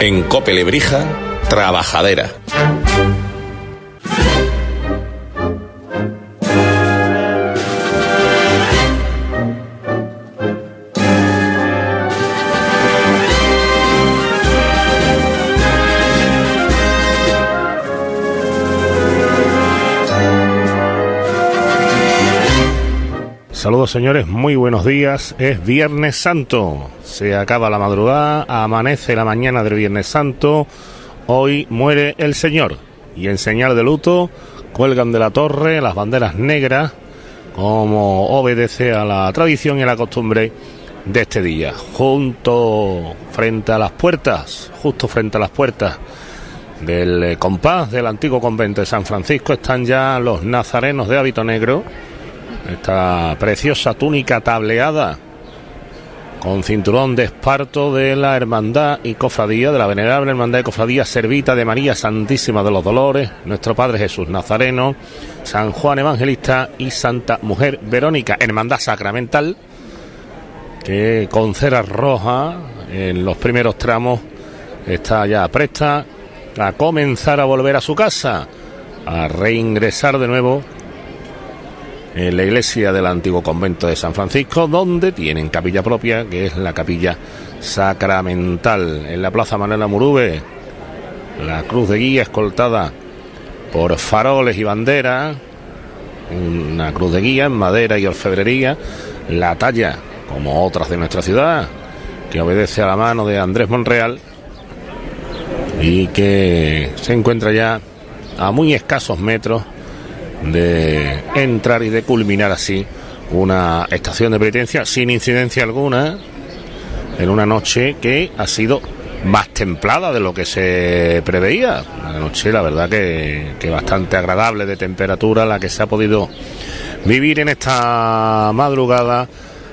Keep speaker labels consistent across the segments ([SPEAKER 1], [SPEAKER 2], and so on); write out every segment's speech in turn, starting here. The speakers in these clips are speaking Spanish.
[SPEAKER 1] En Cope Lebrija, Trabajadera.
[SPEAKER 2] Saludos señores, muy buenos días. Es Viernes Santo, se acaba la madrugada, amanece la mañana del Viernes Santo. Hoy muere el Señor y en señal de luto cuelgan de la torre las banderas negras, como obedece a la tradición y a la costumbre de este día. Justo frente a las puertas del compás del antiguo convento de San Francisco están ya los nazarenos de hábito negro. Esta preciosa túnica tableada con cinturón de esparto de la Hermandad y Cofradía, de la Venerable Hermandad y Cofradía Servita de María Santísima de los Dolores, Nuestro Padre Jesús Nazareno, San Juan Evangelista y Santa Mujer Verónica, Hermandad Sacramental, que con cera roja en los primeros tramos está ya presta a comenzar a volver a su casa, a reingresar de nuevo en la iglesia del antiguo convento de San Francisco, donde tienen capilla propia, que es la capilla sacramental. En la plaza Manuel Amurube, la cruz de guía escoltada por faroles y banderas, una cruz de guía en madera y orfebrería, la talla, como otras de nuestra ciudad, que obedece a la mano de Andrés Monreal y que se encuentra ya a muy escasos metros de entrar y de culminar así una estación de penitencia sin incidencia alguna, en una noche que ha sido más templada de lo que se preveía. Una noche, la verdad, que bastante agradable de temperatura, la que se ha podido vivir en esta madrugada,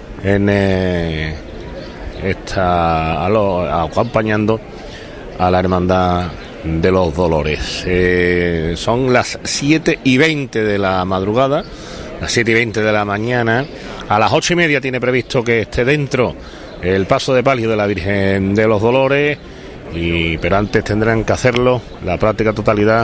[SPEAKER 2] acompañando a la Hermandad de los Dolores. Son las 7:20 de la madrugada, las 7:20 de la mañana. A las 8:30 tiene previsto que esté dentro el paso de palio de la Virgen de los Dolores, pero antes tendrán que hacerlo la práctica totalidad,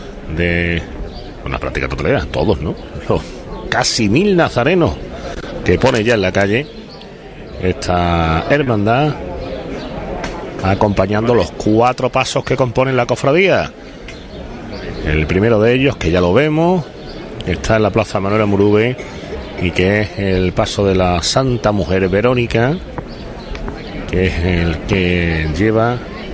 [SPEAKER 2] todos, ¿no? Los casi 1000 nazarenos que pone ya en la calle esta hermandad, acompañando los 4 pasos que componen la cofradía. El primero de ellos, que ya lo vemos, está en la plaza Manuel Amurube, y que es el paso de la Santa Mujer Verónica, que es el que lleva,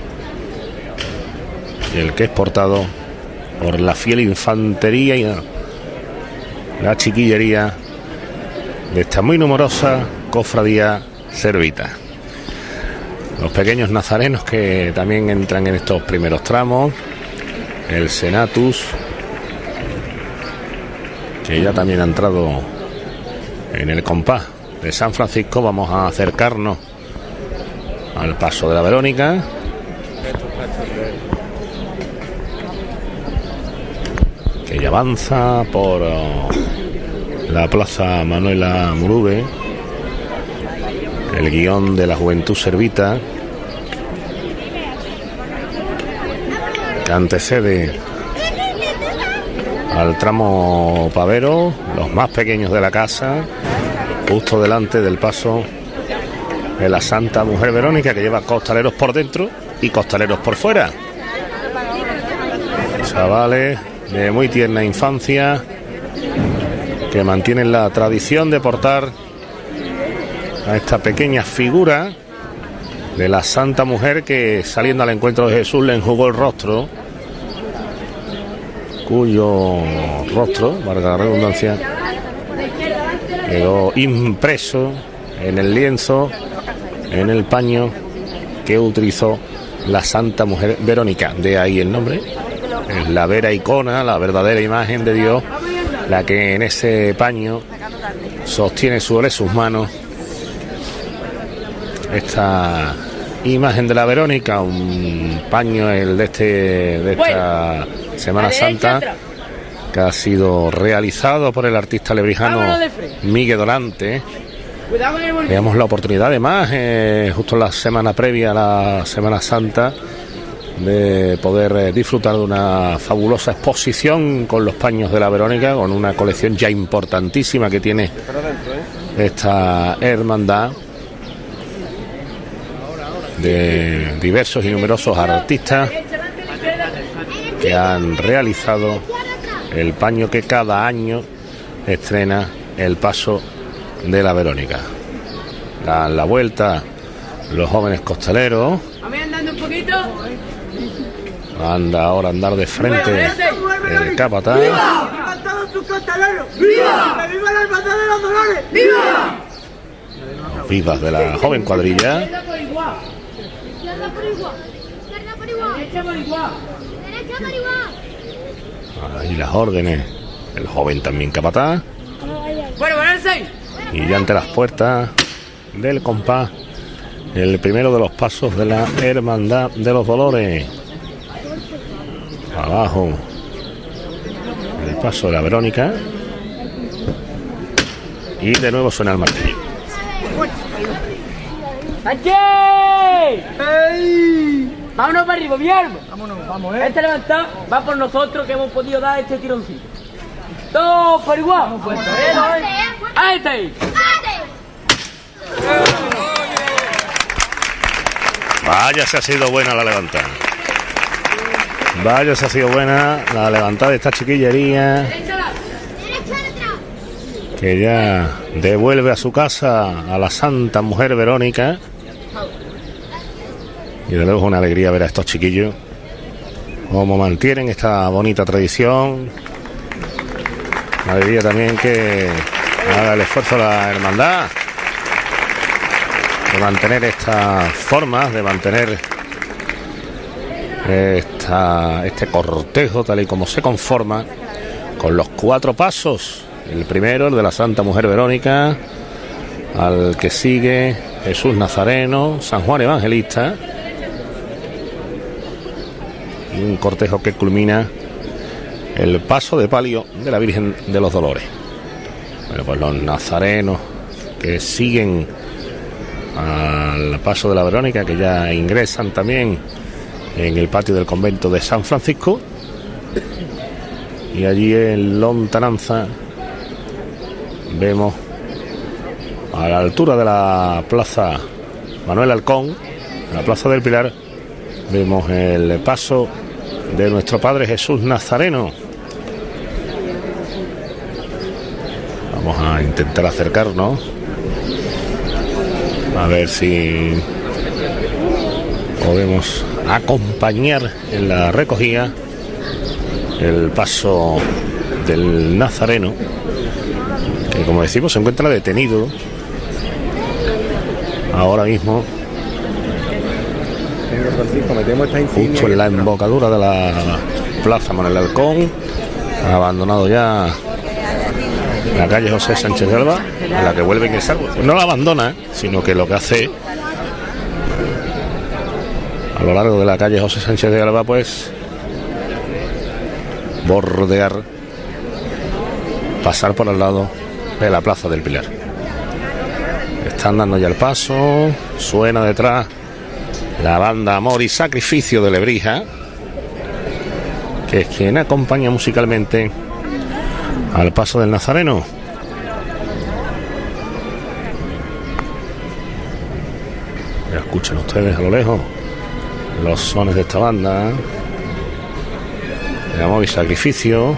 [SPEAKER 2] el que es portado por la fiel infantería y la chiquillería de esta muy numerosa cofradía servita. Los pequeños nazarenos que también entran en estos primeros tramos, el Senatus, que ya también ha entrado en el compás de San Francisco. Vamos a acercarnos al paso de la Verónica, que ya avanza por la plaza Manuel Amurube, el guión de la Juventud Servita, que antecede al tramo pavero, los más pequeños de la casa, justo delante del paso de la Santa Mujer Verónica, que lleva costaleros por dentro y costaleros por fuera. Chavales de muy tierna infancia que mantienen la tradición de portar a esta pequeña figura de la Santa Mujer, que saliendo al encuentro de Jesús le enjugó el rostro, cuyo rostro, valga la redundancia, quedó impreso en el lienzo, en el paño que utilizó la Santa Mujer Verónica. De ahí el nombre. Es la vera icona, la verdadera imagen de Dios, la que en ese paño sostiene sobre sus manos esta imagen de la Verónica, un paño de esta Semana Santa, que ha sido realizado por el artista lebrijano Miguel Dorante. Veamos la oportunidad, además, justo la semana previa a la Semana Santa, de poder disfrutar de una fabulosa exposición con los paños de la Verónica, con una colección ya importantísima que tiene esta hermandad de diversos y numerosos artistas que han realizado el paño que cada año estrena el paso de la Verónica. Dan la vuelta los jóvenes costaleros. Anda ahora a andar de frente el capataz.
[SPEAKER 3] ¡Viva todos sus costaleros! ¡Viva! ¡Viva la hermandad de los Dolores! ¡Viva!
[SPEAKER 2] Vivas de la joven cuadrilla.
[SPEAKER 4] Izquierda por igual. Izquierda por igual. Izquierda por igual. Derecha por igual. Derecha por igual.
[SPEAKER 2] Ahí las órdenes. El joven también capataz.
[SPEAKER 3] Bueno, ponerse.
[SPEAKER 2] Y ya ante las puertas del compás, el primero de los pasos de la Hermandad de los Dolores. Abajo el paso de la Verónica. Y de nuevo suena el martillo.
[SPEAKER 3] ¡Sánchez! ¡Ey! Vámonos para arriba, mi alma. Vámonos, vamos, Este levantado va por nosotros que hemos podido dar este tironcito. Todos por igual. ¡Ahí está!
[SPEAKER 2] Vaya, se ha sido buena la levantada. Vaya, se ha sido buena la levantada de esta chiquillería, que ya devuelve a su casa a la Santa Mujer Verónica. Y de luego es una alegría ver a estos chiquillos cómo mantienen esta bonita tradición. Una alegría también que haga el esfuerzo la hermandad de mantener estas formas, de mantener este cortejo tal y como se conforma, con los 4 pasos. El primero, el de la Santa Mujer Verónica, al que sigue Jesús Nazareno, San Juan Evangelista, y un cortejo que culmina el paso de palio de la Virgen de los Dolores. Bueno, pues los nazarenos que siguen al paso de la Verónica, que ya ingresan también en el patio del convento de San Francisco, y allí en lontananza vemos, a la altura de la plaza Manuel Halcón, en la plaza del Pilar, vemos el paso de nuestro Padre Jesús Nazareno. Vamos a intentar acercarnos a ver si podemos acompañar en la recogida el paso del Nazareno, que, como decimos, se encuentra detenido ahora mismo justo en la embocadura de la plaza Manuel Halcón. Ha abandonado ya la calle José Sánchez de Alba, a la que vuelve a ingresar. Pues no la abandona, sino que lo que hace a lo largo de la calle José Sánchez de Alba, pues bordear, pasar por al lado de la plaza del Pilar. Están dando ya el paso, suena detrás la banda Amor y Sacrificio de Lebrija, que es quien acompaña musicalmente al paso del Nazareno. Ya escuchan ustedes a lo lejos los sones de esta banda de Amor y Sacrificio,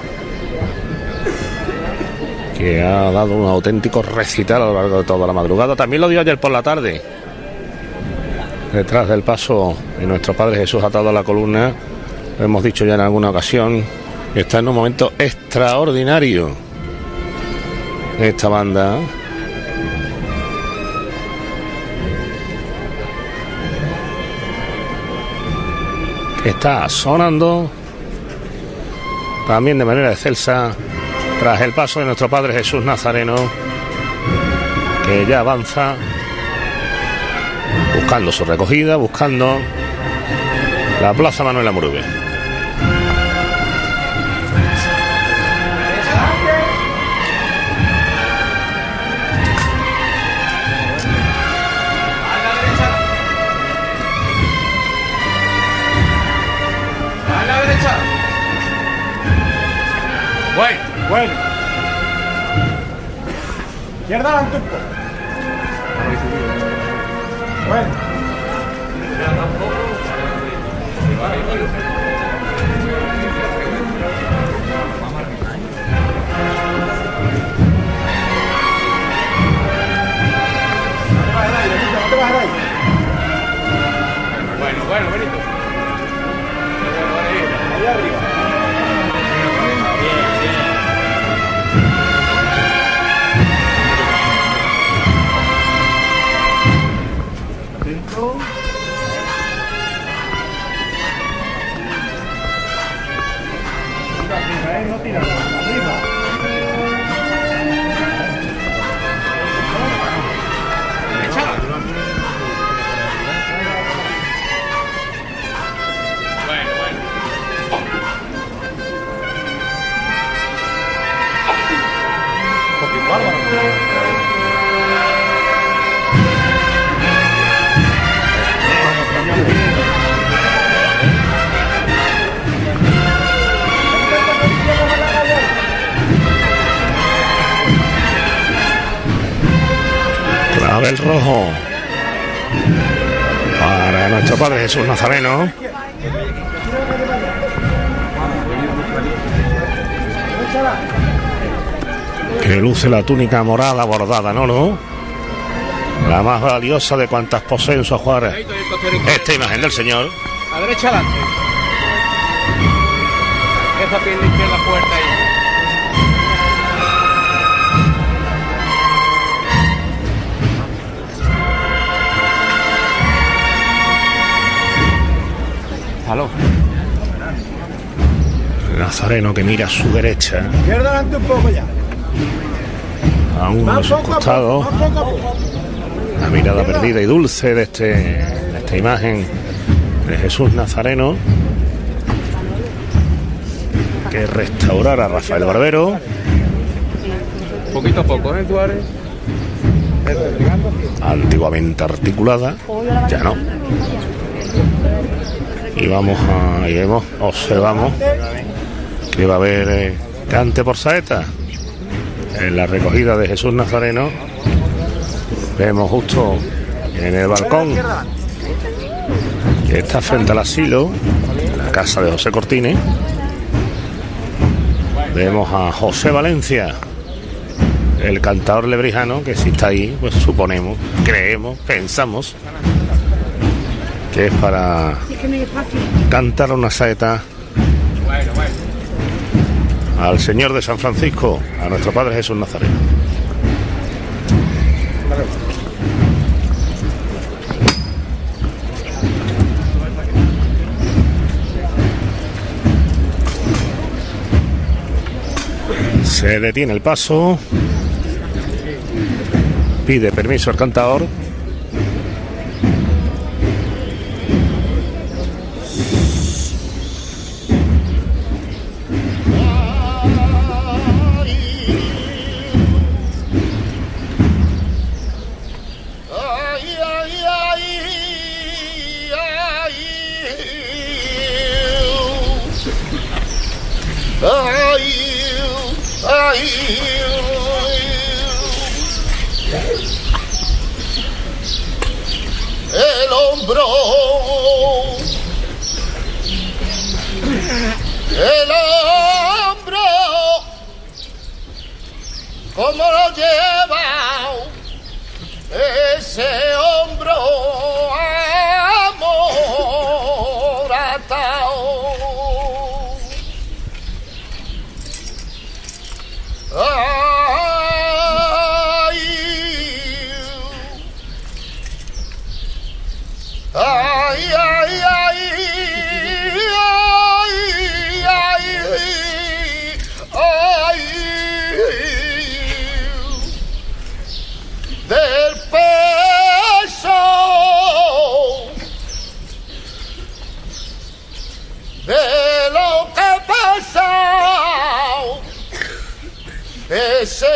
[SPEAKER 2] que ha dado un auténtico recital a lo largo de toda la madrugada. También lo dio ayer por la tarde, detrás del paso de nuestro Padre Jesús atado a la columna. Lo hemos dicho ya en alguna ocasión, está en un momento extraordinario esta banda, que está sonando también de manera excelsa tras el paso de nuestro Padre Jesús Nazareno, que ya avanza buscando su recogida, buscando la plaza Manuel Amurube.
[SPEAKER 5] Izquierda adelante un poco. Bueno. No te bajes de ahí.
[SPEAKER 6] Bueno, Benito.
[SPEAKER 5] Ahí arriba. Dentro. No tira, arriba.
[SPEAKER 2] Clavel rojo para nuestro Padre Jesús Nazareno, que luce la túnica morada bordada en oro, la más valiosa de cuantas poseen su ajuar. Esta imagen del Señor.
[SPEAKER 6] A derecha adelante. Esa pierna izquierda fuerte ahí. Aló.
[SPEAKER 2] Nazareno que mira a su derecha,
[SPEAKER 5] Izquierda adelante un poco ya.
[SPEAKER 2] a uno de sus costados, la mirada perdida y dulce de esta imagen de Jesús Nazareno, que restaurara Rafael Barbero.
[SPEAKER 6] Poquito a poco, Tuárez.
[SPEAKER 2] Antiguamente articulada, ya no. Y observamos que va a haber cante por saeta en la recogida de Jesús Nazareno. Vemos justo en el balcón que está frente al asilo, la casa de José Cortines. Vemos a José Valencia, el cantador lebrijano, que si está ahí, pues suponemos, creemos, pensamos que es para cantar una saeta al Señor de San Francisco, a nuestro Padre Jesús Nazareno. Se detiene el paso, pide permiso al cantador.
[SPEAKER 7] El hombro, ¿cómo lo lleva ese hombro amoratao? Del peso de lo que pasa ese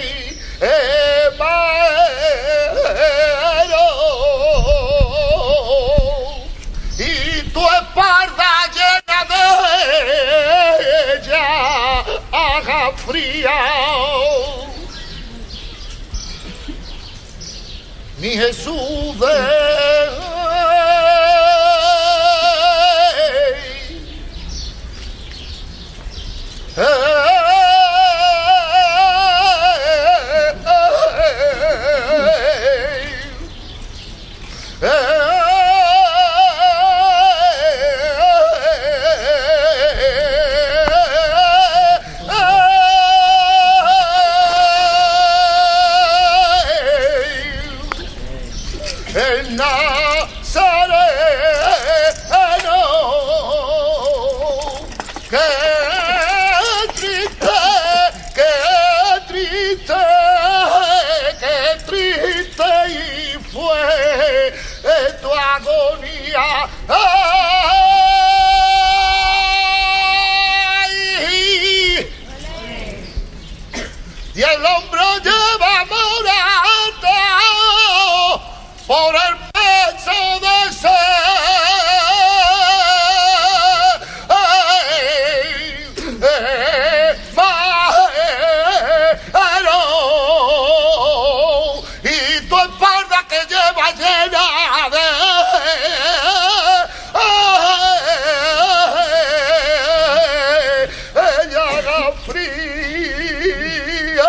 [SPEAKER 7] y tu espalda llena de ella haga fría. mi Jesús de el Nazareno, qué triste, qué triste, qué triste y fue tu agonía. Ay, y el hombro lleva morado por el pecho de y tu espalda que lleva llena de llaga fría.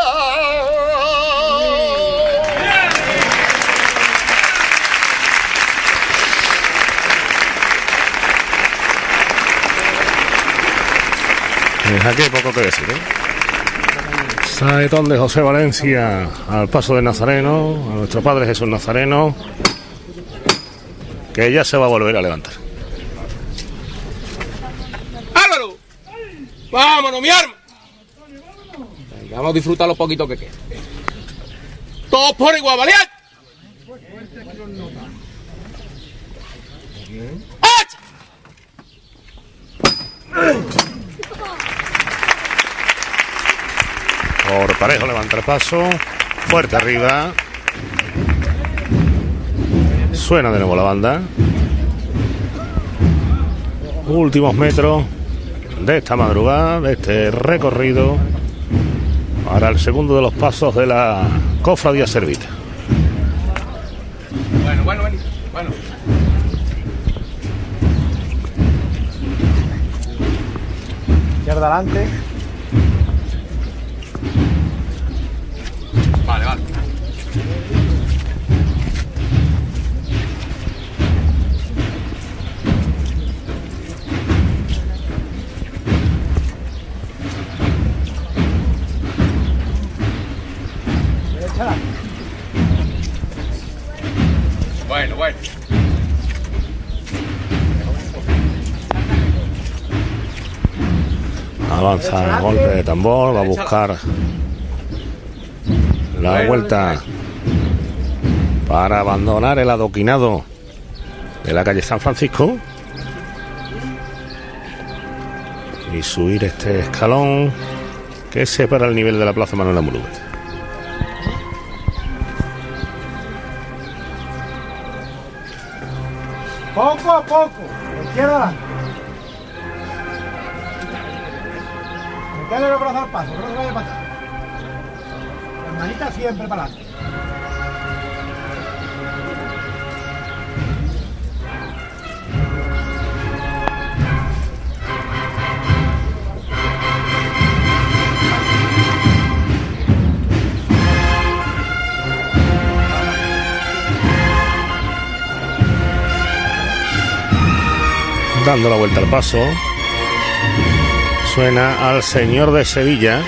[SPEAKER 2] Aquí hay poco que decir, ¿eh? Saetón de José Valencia al paso del Nazareno, a nuestro Padre Jesús Nazareno, que ya se va a volver a levantar.
[SPEAKER 6] ¡Álvaro! ¡Vámonos, mi arma! Venga, vamos a disfrutar los poquitos que quedan. ¡Todos por igual, valiente! ¡Hacha!
[SPEAKER 2] Por parejo levanta el paso, fuerte arriba. Suena de nuevo la banda. Últimos metros de esta madrugada, de este recorrido, para el segundo de los pasos de la Cofradía Servita.
[SPEAKER 6] Bueno.
[SPEAKER 5] Izquierda adelante.
[SPEAKER 6] Vale.
[SPEAKER 5] Derecha adelante.
[SPEAKER 6] Bueno.
[SPEAKER 2] Avanza, golpe de tambor, va a buscar la vuelta para abandonar el adoquinado de la calle San Francisco y subir este escalón que separa el nivel de la Plaza Manuel Amurúbez.
[SPEAKER 5] Poco a poco. Izquierda adelante. Metele los brazos al paso, no se vaya para atrás. Las manitas siempre para adelante.
[SPEAKER 2] Dando la vuelta al paso, suena al Señor de Sevilla.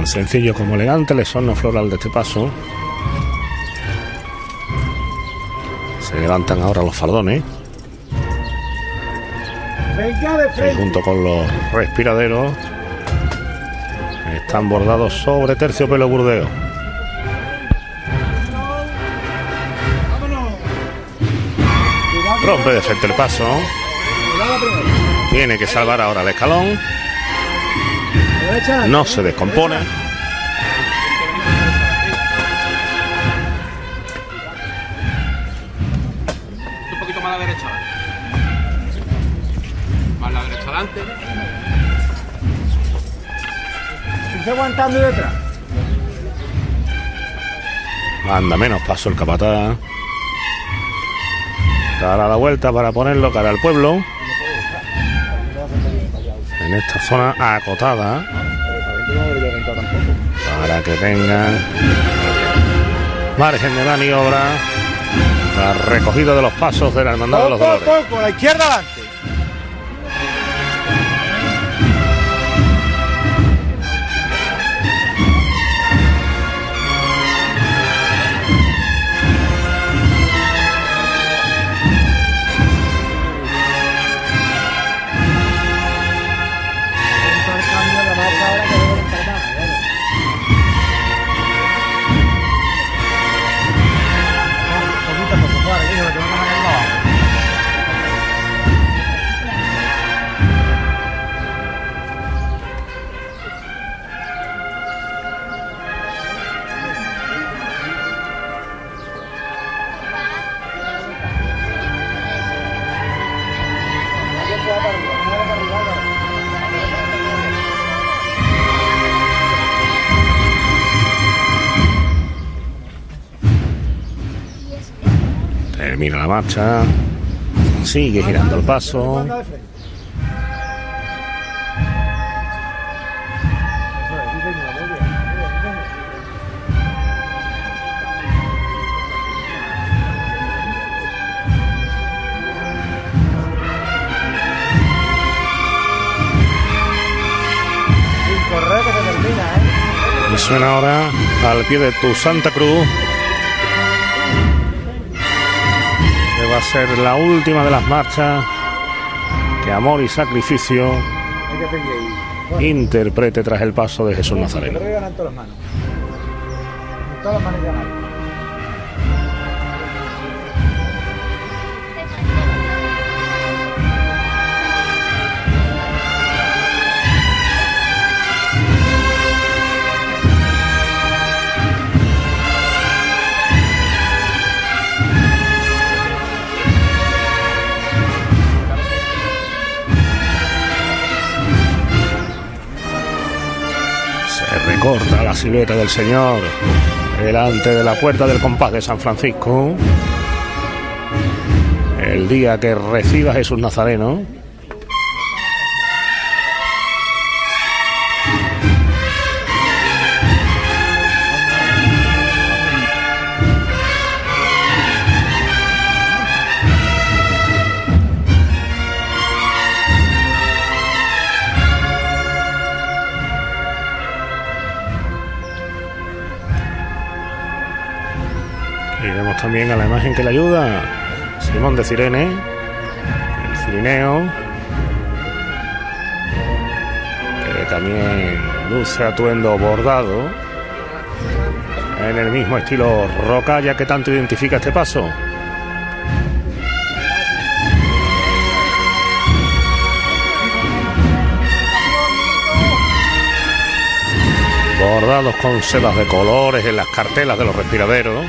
[SPEAKER 2] Tan sencillo como elegante el exorno floral de este paso. Se levantan ahora los faldones.
[SPEAKER 5] Venga de
[SPEAKER 2] Y
[SPEAKER 5] frente.
[SPEAKER 2] junto con los respiraderos están bordados sobre terciopelo burdeo.
[SPEAKER 5] Vámonos.
[SPEAKER 2] Rompe de frente el paso.
[SPEAKER 5] Cuidado primero.
[SPEAKER 2] Tiene que salvar ahora el escalón.
[SPEAKER 5] Derecha.
[SPEAKER 2] No se descompone.
[SPEAKER 6] Un poquito más a la derecha. Más la derecha adelante.
[SPEAKER 5] Sigue aguantando detrás.
[SPEAKER 2] Anda menos paso el capataz. Dará la vuelta para ponerlo cara al pueblo. En esta zona acotada. Para que tengan margen de maniobra. La recogida de los pasos de la Hermandad de los
[SPEAKER 5] Poco a
[SPEAKER 2] Dolores.
[SPEAKER 5] poco, la izquierda adelante.
[SPEAKER 2] Termina la marcha. Sigue girando el paso.
[SPEAKER 5] Anda de frente. Eso es, sí, señor, muy bien, muy bien, muy bien. Sin correr que se termina,
[SPEAKER 2] Y suena ahora al pie de tu Santa Cruz. Que va a ser la última de las marchas que Amor y Sacrificio
[SPEAKER 5] Hay que seguir ahí. Bueno,
[SPEAKER 2] interprete tras el paso de Jesús Nazareno.
[SPEAKER 5] creo que ganan todas las manos. Con todas las manos ganan.
[SPEAKER 2] Se recorta la silueta del Señor delante de la puerta del compás de San Francisco. El día que reciba a Jesús Nazareno. Y vemos también a la imagen que le ayuda Simón de Cirene, el cirineo, que también luce atuendo bordado en el mismo estilo rocalla que tanto identifica este paso. Bordados con sedas de colores en las cartelas de los respiraderos.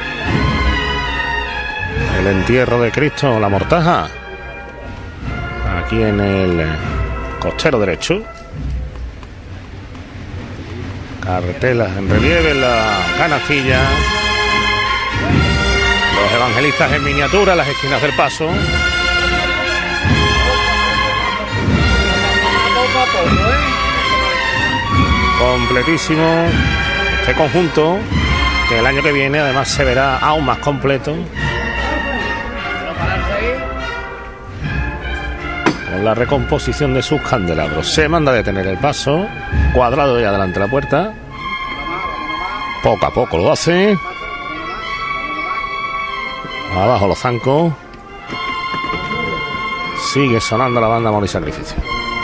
[SPEAKER 2] El entierro de Cristo, la mortaja, aquí en el costero derecho. Cartelas en relieve en la canastilla. Los evangelistas en miniatura en las esquinas del paso. Completísimo este conjunto, que el año que viene además se verá aún más completo. Con la recomposición de sus candelabros. Se manda a detener el paso. Cuadrado ya delante de la puerta. Poco a poco lo hace. Abajo los zancos. Sigue sonando la banda Amor y Sacrificio.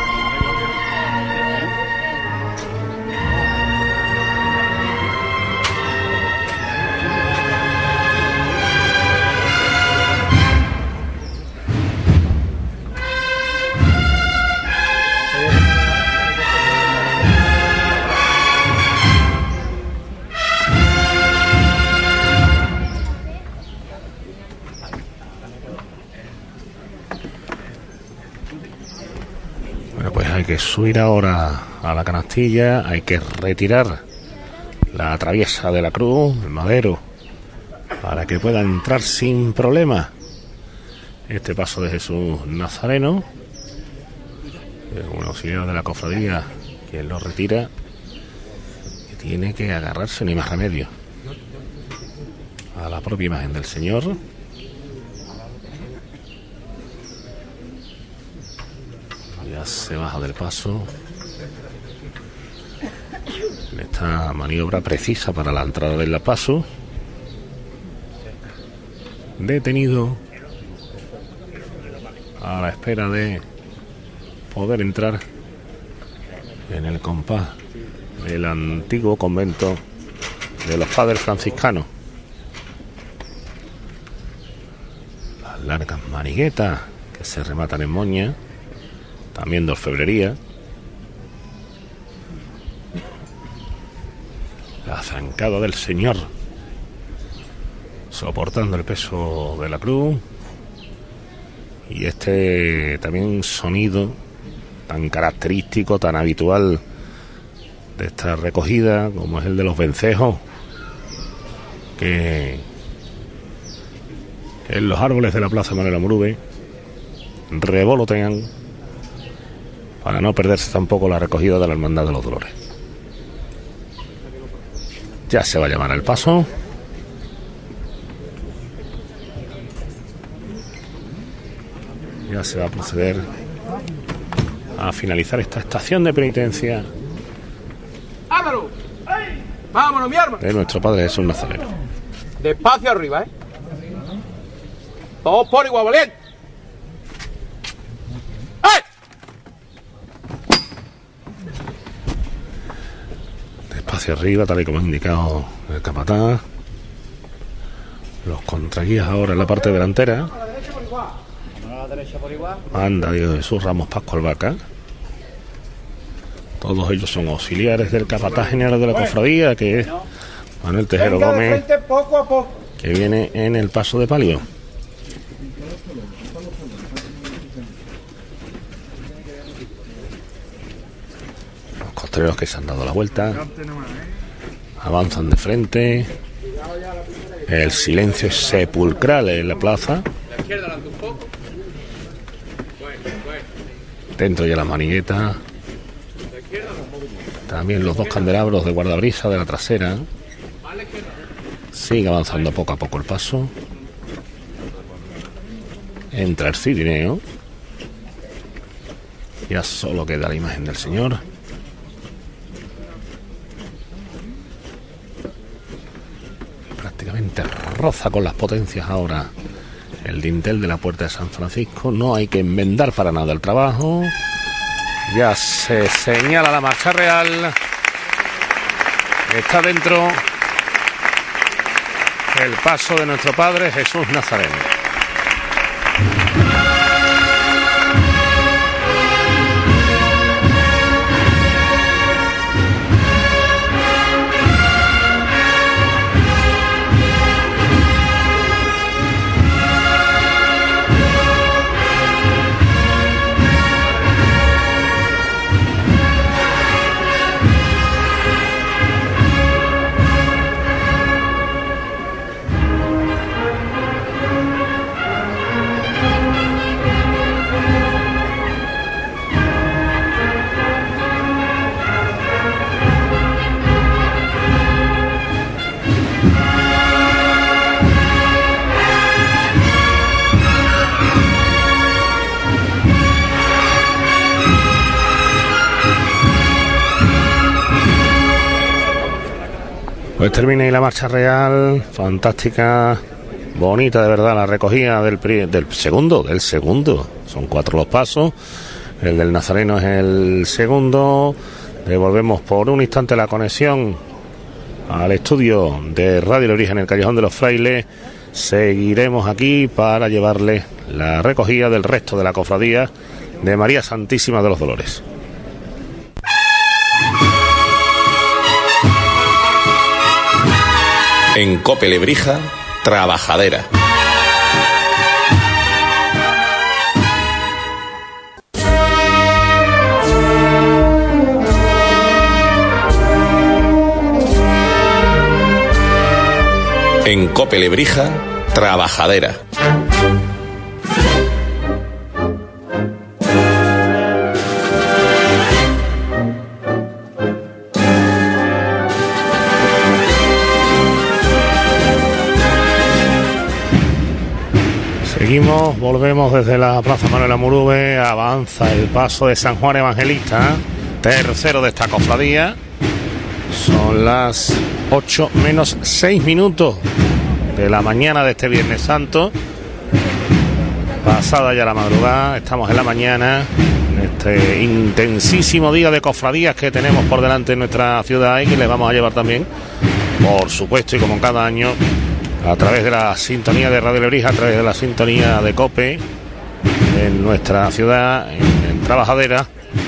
[SPEAKER 2] Hay que subir ahora a la canastilla, hay que retirar la traviesa de la cruz, el madero, para que pueda entrar sin problema este paso de Jesús Nazareno. Un auxiliar de la cofradía quien lo retira, y tiene que agarrarse, ni más remedio, a la propia imagen del Señor. Ya se baja del paso en esta maniobra precisa para la entrada del paso. Detenido a la espera de poder entrar en el compás del antiguo convento de los padres franciscanos. Las largas maniguetas que se rematan en moña, también de orfebrería. La zancada del Señor soportando el peso de la cruz, y este también sonido tan característico, tan habitual de esta recogida, como es el de los vencejos, que en los árboles de la Plaza Manuel Amurube revolotean para no perderse tampoco la recogida de la Hermandad de los Dolores. Ya se va a llamar el paso. Ya se va a proceder a finalizar esta estación de penitencia.
[SPEAKER 6] ¡Vámonos! ¡Vámonos, mi arma!
[SPEAKER 2] De nuestro Padre Jesús Nazareno.
[SPEAKER 6] Despacio arriba, Todos por igual, valiente.
[SPEAKER 2] Despacio arriba, tal y como ha indicado el capataz. Los contraguías ahora en la parte delantera. Anda Dios Jesús Ramos Pascual Vaca. Todos ellos son auxiliares del capataz general de la cofradía, que es Manuel Tejero Gómez, que viene en el paso de palio. Los costreros que se han dado la vuelta avanzan de frente. El silencio es sepulcral en la plaza. Dentro ya la manigueta. También los dos candelabros de guardabrisa de la trasera. Sigue avanzando poco a poco el paso. Entra el cirineo. Ya solo queda la imagen del Señor. Prácticamente roza con las potencias ahora el dintel de la puerta de San Francisco. No hay que enmendar para nada el trabajo. Ya se señala la marcha real. Está dentro el paso de nuestro Padre Jesús Nazareno. Pues termina ahí la marcha real, fantástica, bonita de verdad la recogida del segundo. Son 4 los pasos, el del Nazareno es el segundo. Devolvemos por un instante la conexión al estudio de Radio Lebrija en el Callejón de los Frailes. Seguiremos aquí para llevarle la recogida del resto de la cofradía de María Santísima de los Dolores.
[SPEAKER 1] En Cope Lebrija, Trabajadera. En Cope Lebrija, Trabajadera.
[SPEAKER 2] Seguimos, volvemos desde la Plaza Manuel Amurube, avanza el paso de San Juan Evangelista, tercero de esta cofradía. Son las 8 menos 6 minutos de la mañana de este Viernes Santo. Pasada ya la madrugada, estamos en la mañana, en este intensísimo día de cofradías que tenemos por delante en nuestra ciudad y que les vamos a llevar también, por supuesto, y como cada año, a través de la sintonía de Radio Lebrija, a través de la sintonía de COPE, en nuestra ciudad, en Trabajadera,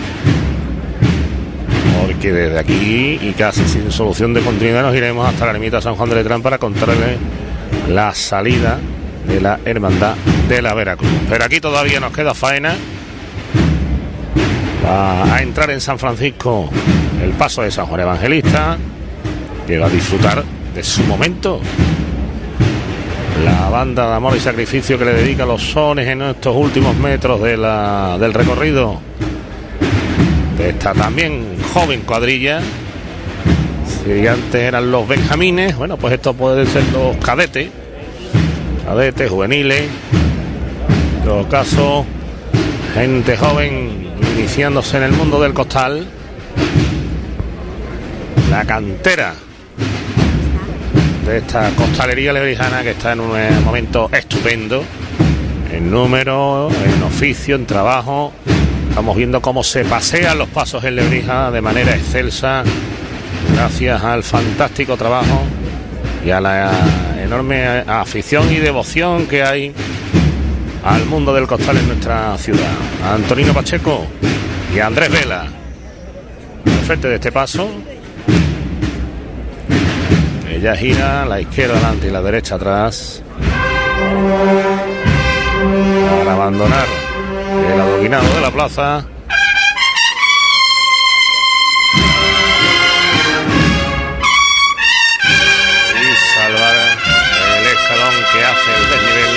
[SPEAKER 2] porque desde aquí y casi sin solución de continuidad nos iremos hasta la ermita San Juan de Letrán para contarles la salida de la Hermandad de la Veracruz. Pero aquí todavía nos queda faena. Va a entrar en San Francisco el paso de San Juan Evangelista, que va a disfrutar de su momento la banda de amor y sacrificio que le dedica los sones en estos últimos metros del recorrido de esta también joven cuadrilla. Si antes eran los benjamines, bueno, pues esto puede ser los cadetes, juveniles, en todo caso gente joven iniciándose en el mundo del costal, la cantera de esta costalería lebrijana que está en un momento estupendo, en número, en oficio, en trabajo. Estamos viendo cómo se pasean los pasos en Lebrija de manera excelsa, gracias al fantástico trabajo y a la enorme afición y devoción que hay al mundo del costal en nuestra ciudad. A Antonino Pacheco y a Andrés Vela al frente de este paso. Ella gira la izquierda adelante y la derecha atrás para abandonar el adoquinado de la plaza. Y salvar el escalón que hace el desnivel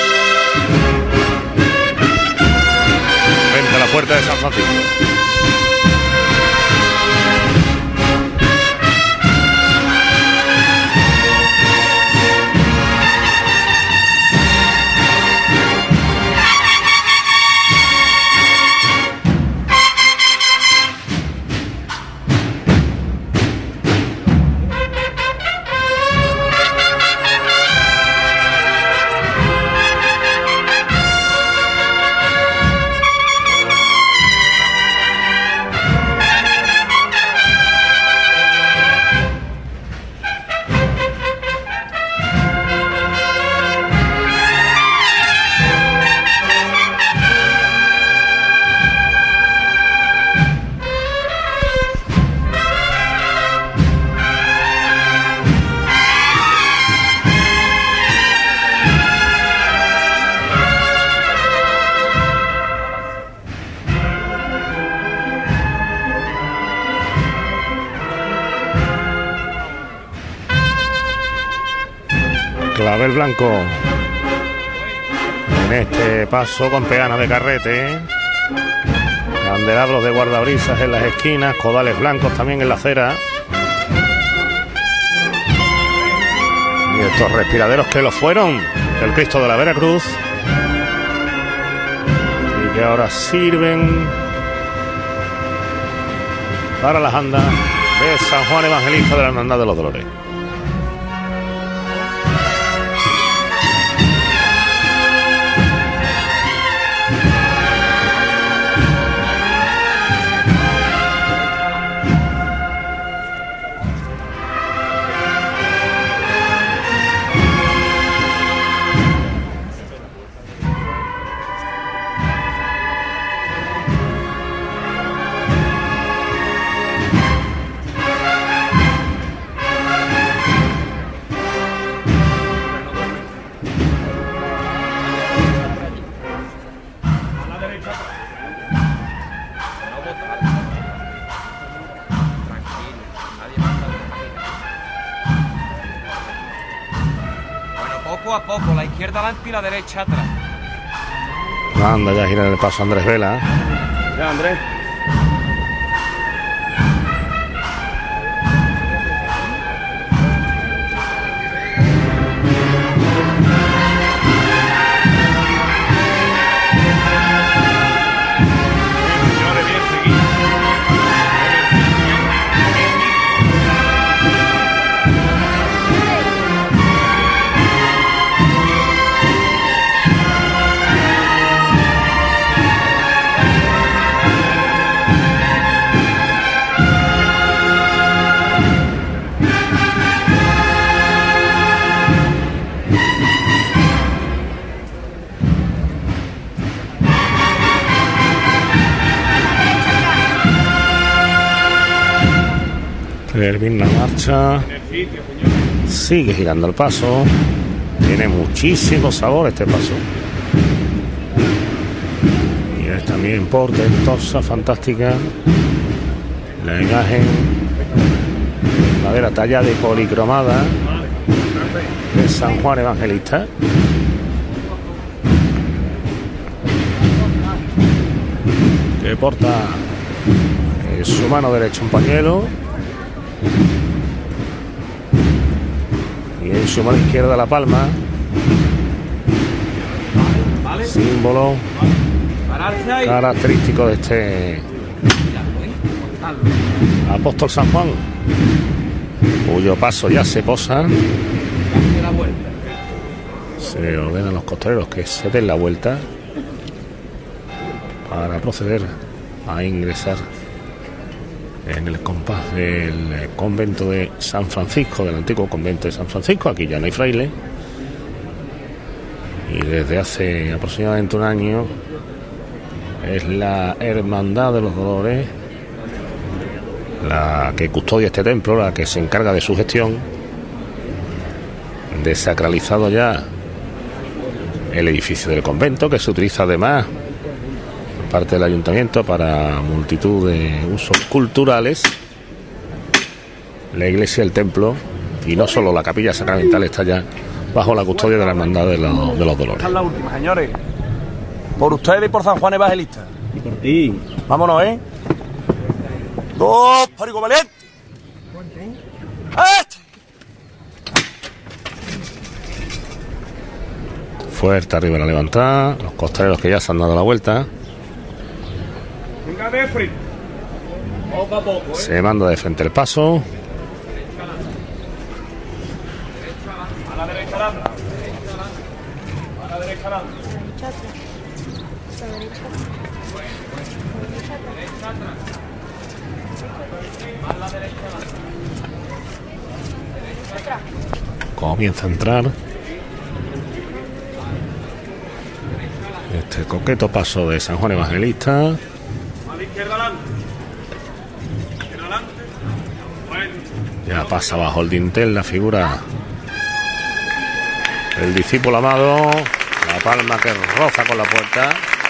[SPEAKER 2] frente a la puerta de San Francisco. Clavel blanco en este paso con peana de carrete, candelabros de guardabrisas en las esquinas, codales blancos también en la acera y estos respiraderos que lo fueron del Cristo de la Veracruz y que ahora sirven para las andas de San Juan Evangelista de la Hermandad de los Dolores.
[SPEAKER 8] poco a poco, la izquierda adelante y la derecha atrás.
[SPEAKER 2] Anda ya a girar el paso Andrés Vela.
[SPEAKER 6] Ya, Andrés.
[SPEAKER 2] Termina la marcha. Sigue girando el paso. Tiene muchísimo sabor este paso. Y es también portentosa, fantástica. La imagen de madera tallada y policromada de San Juan Evangelista. Que porta en su mano derecha un pañuelo. Y en su mano izquierda la palma, símbolo característico de este apóstol San Juan, cuyo paso ya se posa. Se ordenan los costaleros que se den la vuelta para proceder a ingresar en el compás del convento de San Francisco, del antiguo convento de San Francisco. Aquí ya no hay fraile, y desde hace aproximadamente un año es la Hermandad de los Dolores la que custodia este templo, la que se encarga de su gestión. Desacralizado ya el edificio del convento, que se utiliza además parte del ayuntamiento para multitud de usos culturales. La iglesia, el templo y no solo la capilla sacramental está ya bajo la custodia de la Hermandad de los Dolores.
[SPEAKER 6] Esta es la última, señores. Por ustedes y por San Juan Evangelista.
[SPEAKER 5] Y por ti.
[SPEAKER 6] Vámonos, ¿eh? ¡Dos, parigo valiente!
[SPEAKER 2] Fuerte arriba la levantada, los costaleros que ya se han dado la vuelta.
[SPEAKER 6] Venga, Defri. Poco a poco, ¿eh?
[SPEAKER 2] Se manda de frente el paso.
[SPEAKER 6] A la derecha adelante. A la derecha adelante.
[SPEAKER 2] Comienza a entrar este coqueto paso de San Juan Evangelista.
[SPEAKER 6] A la izquierda adelante. Izquierda adelante. Bueno.
[SPEAKER 2] Ya pasa bajo el dintel la figura del discípulo amado, la palma que roza con la puerta,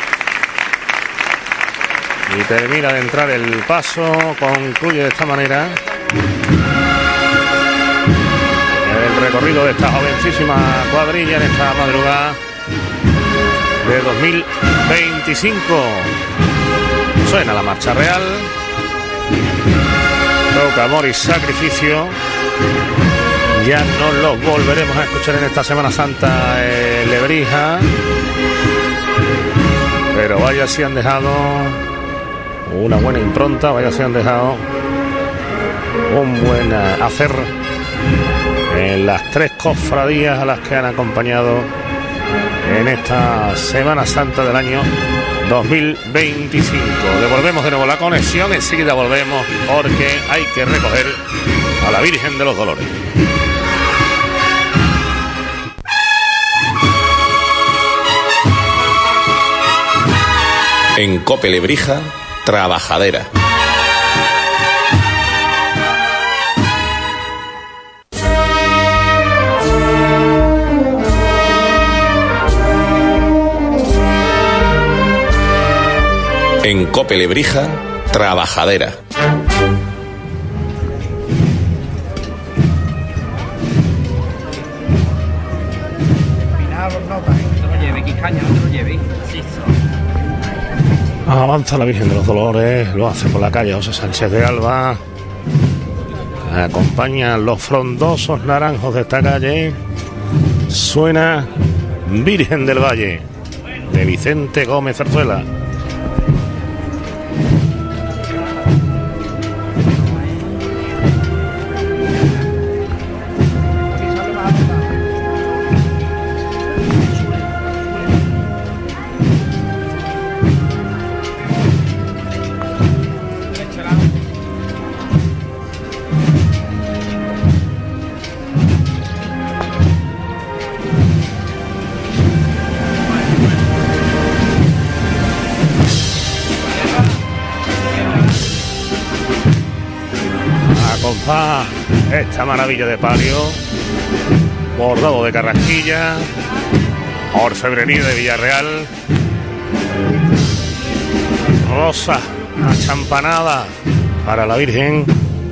[SPEAKER 2] y termina de entrar el paso. Concluye de esta manera el recorrido de esta jovencísima cuadrilla en esta madrugada de 2025. Suena la marcha real, toca amor y sacrificio. Ya no los volveremos a escuchar en esta Semana Santa en Lebrija, pero vaya si han dejado una buena impronta, vaya si han dejado un buen hacer en las tres cofradías a las que han acompañado en esta Semana Santa del año 2025. Devolvemos de nuevo la conexión, enseguida volvemos porque hay que recoger a la Virgen de los Dolores.
[SPEAKER 1] En Cope Lebrija, Trabajadera. En Cope Lebrija, Trabajadera.
[SPEAKER 8] No te lo lleves, Quiscaña, no te lo lleves.
[SPEAKER 2] Avanza la Virgen de los Dolores, lo hace por la calle José Sánchez de Alba. Acompañan los frondosos naranjos de esta calle. Suena Virgen del Valle, de Vicente Gómez Zarzuela. Esta maravilla de palio, bordado de Carrasquilla, orfebrería de Villarreal, rosa achampanada para la Virgen,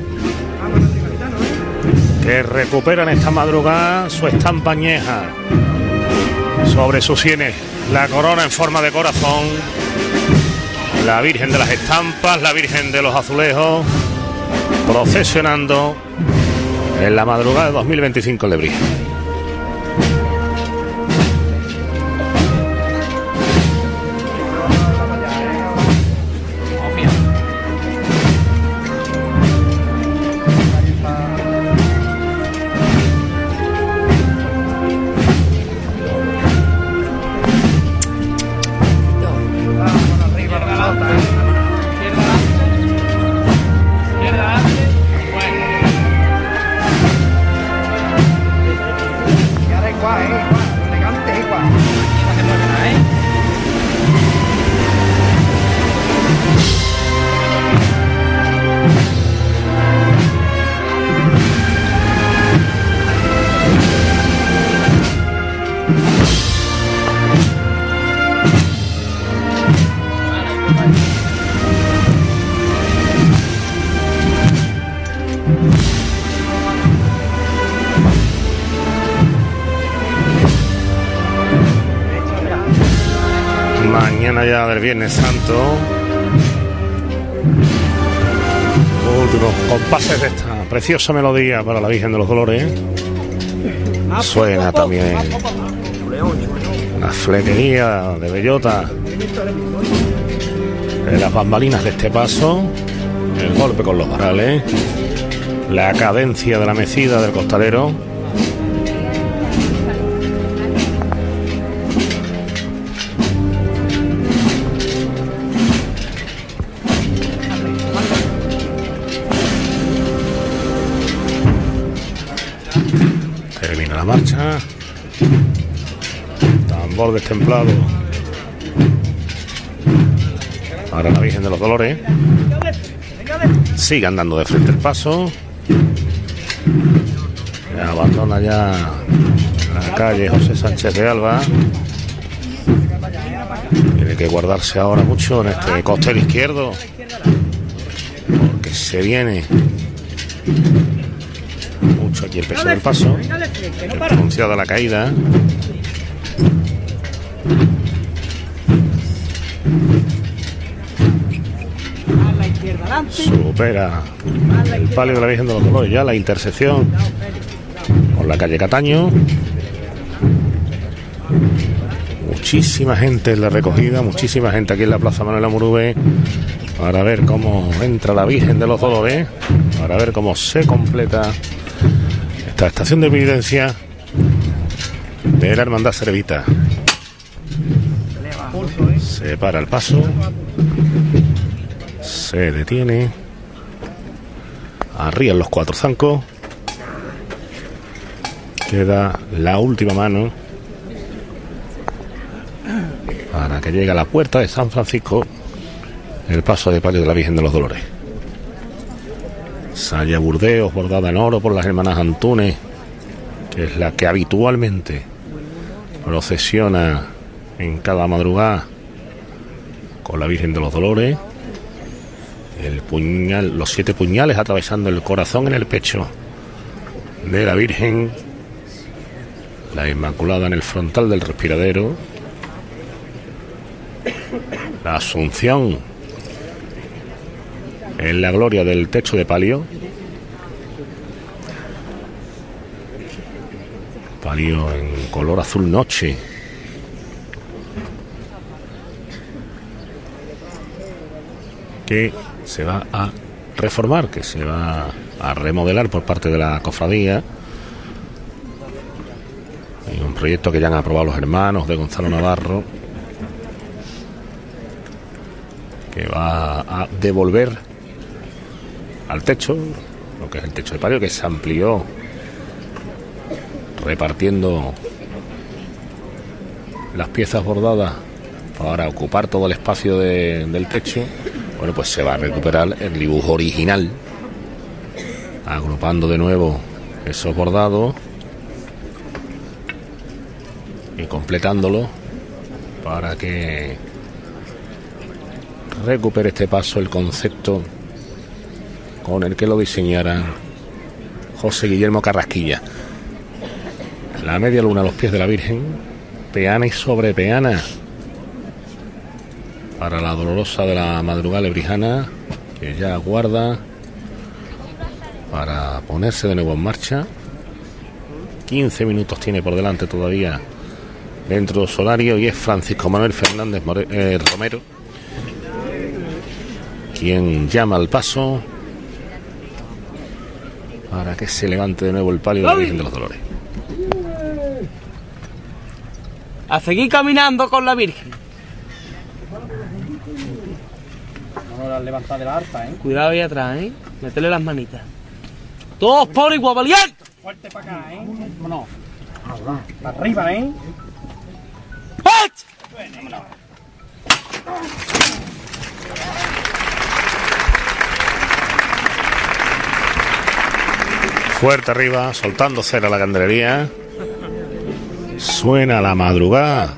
[SPEAKER 2] que recupera en esta madrugada su estampa añeja. Sobre sus sienes la corona en forma de corazón, la Virgen de las Estampas, la Virgen de los Azulejos, procesionando en la madrugada de 2025 en Lebrija. Mañana ya del Viernes Santo, últimos compases de esta preciosa melodía para la Virgen de los Dolores. Suena también la flequería de bellota de las bambalinas de este paso, el golpe con los varales, la cadencia de la mecida del costalero. Termina la marcha, tambor destemplado para la Virgen de los Dolores. Sigue andando de frente el paso, abandona ya la calle José Sánchez de Alba. Tiene que guardarse ahora mucho en este costero izquierdo, porque se viene mucho aquí el peso del paso, pronunciada la caída. Supera el palio de la Virgen de los Dolores ya la intersección con la calle Cataño. Muchísima gente en la recogida, muchísima gente aquí en la Plaza Manuel Amurube para ver cómo entra la Virgen de los Dolores, para ver cómo se completa esta estación de evidencia de la Hermandad Servita. Se para el paso, se detiene, arrían los cuatro zancos, queda la última mano para que llegue a la puerta de San Francisco el paso de palio de la Virgen de los Dolores. Saya Burdeos bordada en oro por las hermanas Antunes, que es la que habitualmente procesiona en cada madrugada con la Virgen de los Dolores. El puñal, los 7 puñales atravesando el corazón en el pecho de la Virgen, La Inmaculada en el frontal del respiradero. La Asunción en la gloria del techo de palio. Palio en color azul noche. Que se va a reformar, que se va a remodelar por parte de la cofradía. Hay un proyecto que ya han aprobado los hermanos de Gonzalo Navarro, que va a devolver al techo, lo que es el techo de palio, que se amplió repartiendo las piezas bordadas para ocupar todo el espacio del techo. Bueno, pues se va a recuperar el dibujo original, agrupando de nuevo esos bordados y completándolo para que recupere este paso el concepto con el que lo diseñara José Guillermo Carrasquilla. La media luna a los pies de la Virgen, peana y sobre peana para la dolorosa de la madrugada lebrijana, que ya aguarda para ponerse de nuevo en marcha. 15 minutos tiene por delante todavía dentro del horario, y es Francisco Manuel Fernández Romero quien llama al paso para que se levante de nuevo el palio de la Virgen de los Dolores.
[SPEAKER 3] A seguir caminando con la Virgen.
[SPEAKER 8] No la levantada de la arpa, ¿eh?
[SPEAKER 3] Cuidado ahí atrás, ¿eh? Métele las manitas. Todos por igual, valiente.
[SPEAKER 8] Fuerte para acá, ¿eh? Vámonos. Para arriba, ¿eh? Vámonos.
[SPEAKER 2] Fuerte arriba, soltando cera a la candelería. Suena la madrugada,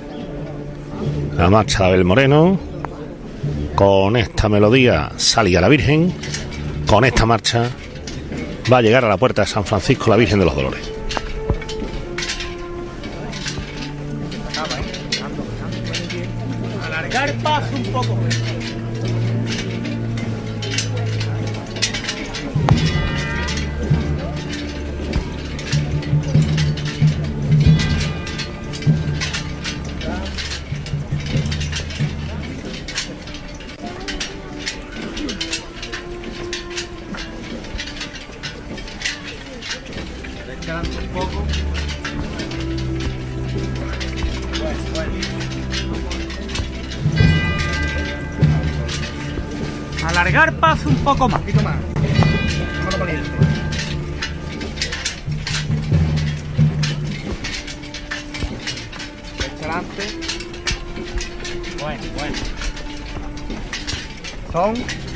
[SPEAKER 2] la marcha de Abel Moreno. Con esta melodía salía la Virgen. Con esta marcha va a llegar a la puerta de San Francisco la Virgen de los Dolores.
[SPEAKER 3] Alargar paso un poco. Alargar paso un poco más.
[SPEAKER 8] Un poquito más. Vámonos valiente. Adelante. Bueno. Son.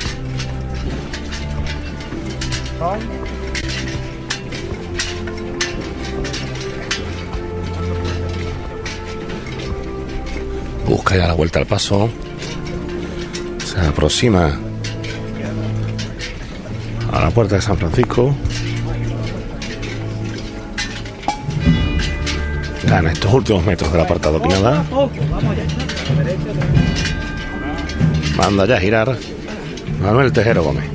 [SPEAKER 2] Busca ya la vuelta al paso. Se aproxima a la puerta de San Francisco. Gana estos últimos metros del apartado Pinada. Manda ya a girar Manuel Tejero Gómez.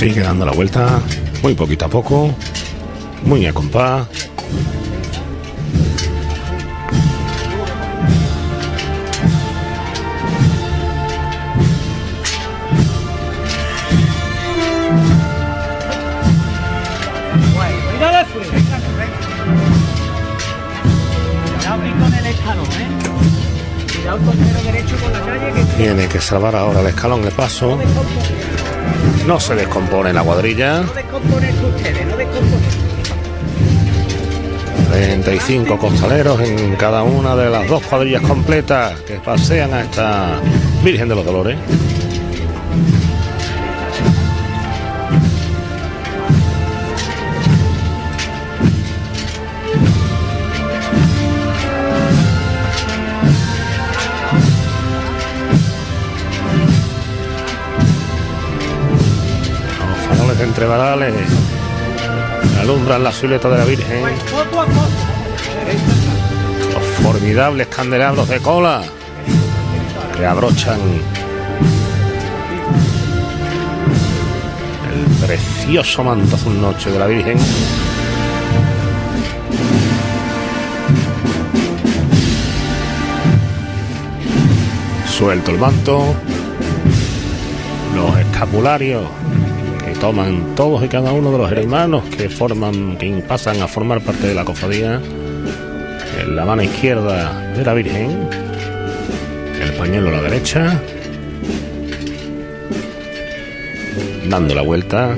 [SPEAKER 2] Sigue dando la vuelta, muy poquito a poco, muy a compás. Tiene que salvar ahora el escalón de paso. No se descompone la cuadrilla. 35 costaleros en cada una de las dos cuadrillas completas que pasean a esta Virgen de los Dolores. Entre varales alumbran la silueta de la Virgen. Los formidables candelabros de cola que abrochan el precioso manto azul noche de la Virgen. Suelto el manto, los escapularios toman todos y cada uno de los hermanos que pasan a formar parte de la cofradía. En la mano izquierda de la Virgen, el pañuelo a la derecha, dando la vuelta.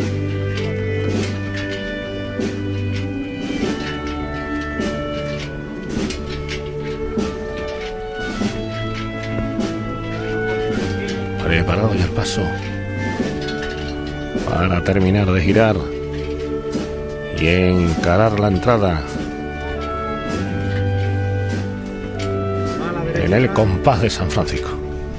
[SPEAKER 2] Preparado ya el paso para terminar de girar y encarar la entrada en el compás de San Francisco.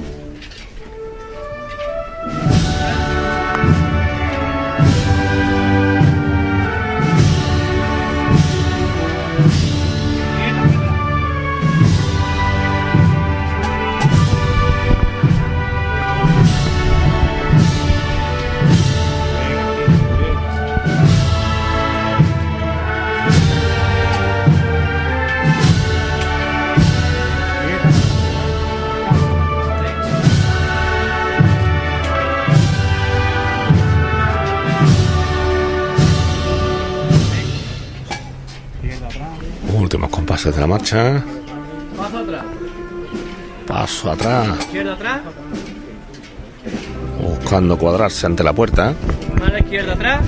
[SPEAKER 2] Últimos compases de la marcha.
[SPEAKER 3] Paso atrás.
[SPEAKER 2] Paso atrás.
[SPEAKER 3] Izquierda atrás.
[SPEAKER 2] Buscando cuadrarse ante la puerta.
[SPEAKER 3] Mano izquierda atrás.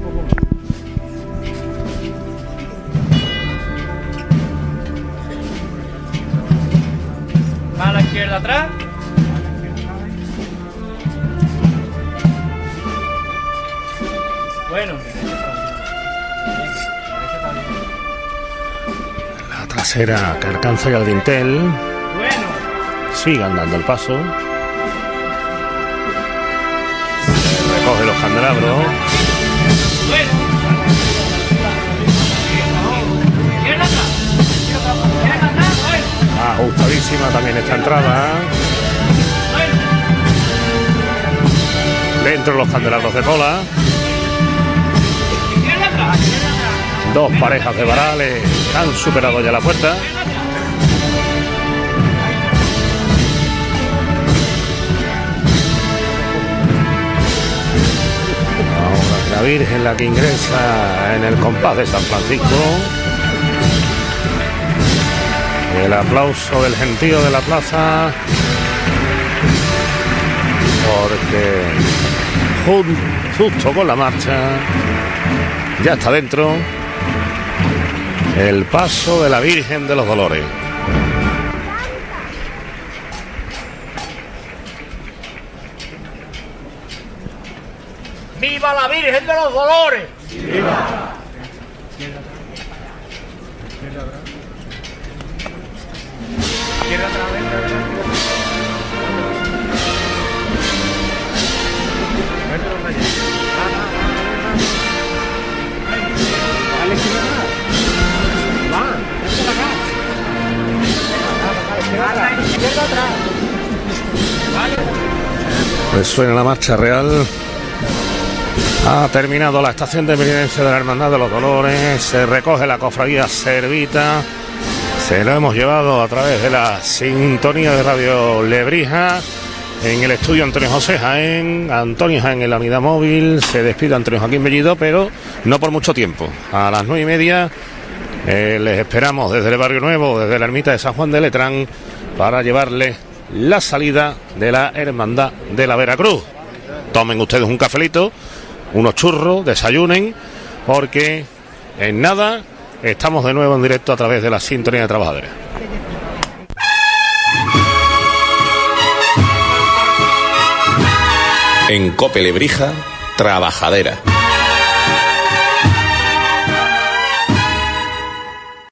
[SPEAKER 3] Mano izquierda atrás. Bueno.
[SPEAKER 2] La trasera que alcanza ya el dintel.
[SPEAKER 3] Bueno.
[SPEAKER 2] Sigan dando el paso. Recoge los candelabros.
[SPEAKER 3] Bueno. Izquierda atrás. Izquierda atrás. Bueno.
[SPEAKER 2] Ajustadísima también esta entrada. Dentro los candelabros de cola.
[SPEAKER 3] Izquierda atrás.
[SPEAKER 2] Dos parejas de varales han superado ya la puerta. Ahora la Virgen la que ingresa en el compás de San Francisco. El aplauso del gentío de la plaza, porque justo con la marcha ya está dentro el paso de la Virgen de los Dolores.
[SPEAKER 3] ¡Viva la Virgen de los Dolores! ¡Viva!
[SPEAKER 2] Pues suena la marcha real Ha terminado la estación de penitencia de la Hermandad de los Dolores, se recoge la cofradía servita, se lo hemos llevado a través de la sintonía de Radio Lebrija, en el estudio Antonio José Jaén, Antonio Jaén en la unidad móvil, se despide Antonio Joaquín Bellido, pero no por mucho tiempo. A las 9:30 les esperamos desde el Barrio Nuevo, desde la ermita de San Juan de Letrán, para llevarles la salida de la Hermandad de la Veracruz. Tomen ustedes un cafelito, unos churros, desayunen, porque en nada estamos de nuevo en directo a través de la sintonía de Trabajadera.
[SPEAKER 1] En Cope Lebrija, Trabajadera.